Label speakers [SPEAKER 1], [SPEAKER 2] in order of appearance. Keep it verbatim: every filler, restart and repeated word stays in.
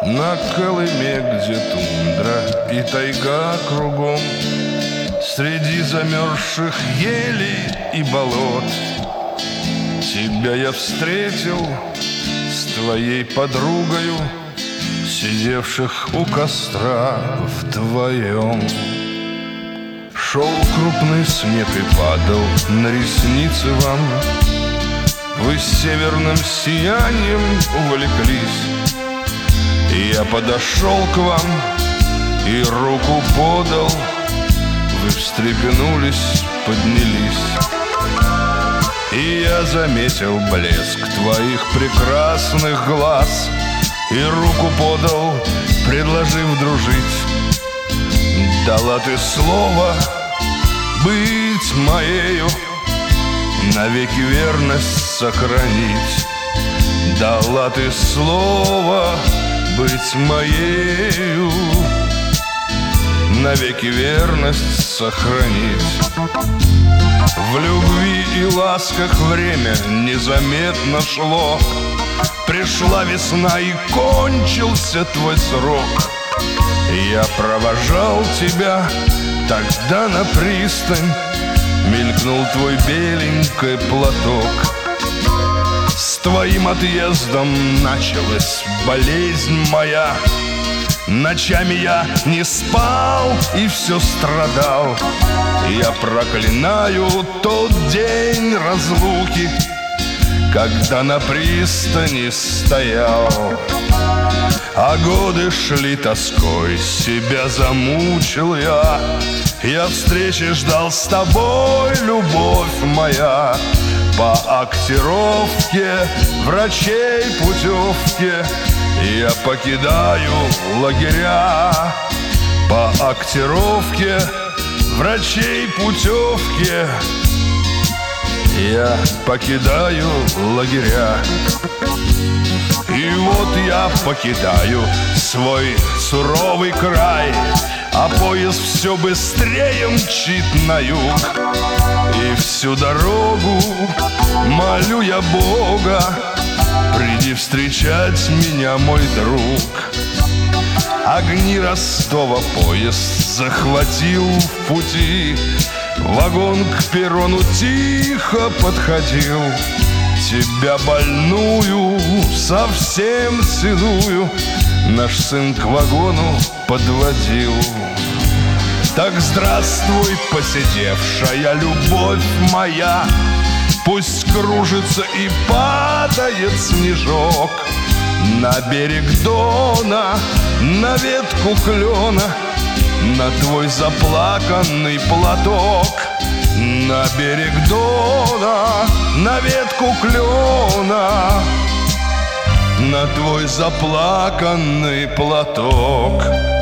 [SPEAKER 1] На Колыме, где тундра и тайга кругом, среди замерзших елей и болот, тебя я встретил с твоей подругою, сидевших у костра вдвоем. Шел крупный снег и падал на ресницы вам, вы с северным сиянием увлеклись. Я подошел к вам и руку подал, вы встрепенулись, поднялись. И я заметил блеск твоих прекрасных глаз и руку подал, предложив дружить. Дала ты слово быть моею, навеки верность сохранить. Дала ты слово быть моею, навеки верность сохранить. В любви и ласках время незаметно шло, пришла весна и кончился твой срок. Я провожал тебя тогда на пристань, мелькнул твой беленький платок. С твоим отъездом началась болезнь моя, ночами я не спал и все страдал. Я проклинаю тот день разлуки, когда на пристани стоял. А годы шли тоской, себя замучил я. Я встречи ждал с тобой, любовь моя. По актировке врачей путевки я покидаю лагеря. По актировке врачей путевки я покидаю лагеря. И вот я покидаю свой суровый край, а поезд все быстрее мчит на юг. И всю дорогу молю я Бога, приди встречать меня, мой друг. Огни Ростова поезд захватил в пути, вагон к перрону тихо подходил. Тебя больную, совсем седую, наш сын к вагону подводил. Так здравствуй, посидевшая любовь моя, пусть кружится и падает снежок на берег Дона, на ветку клена, на твой заплаканный платок. На берег Дона, на ветку клена, на твой заплаканный платок.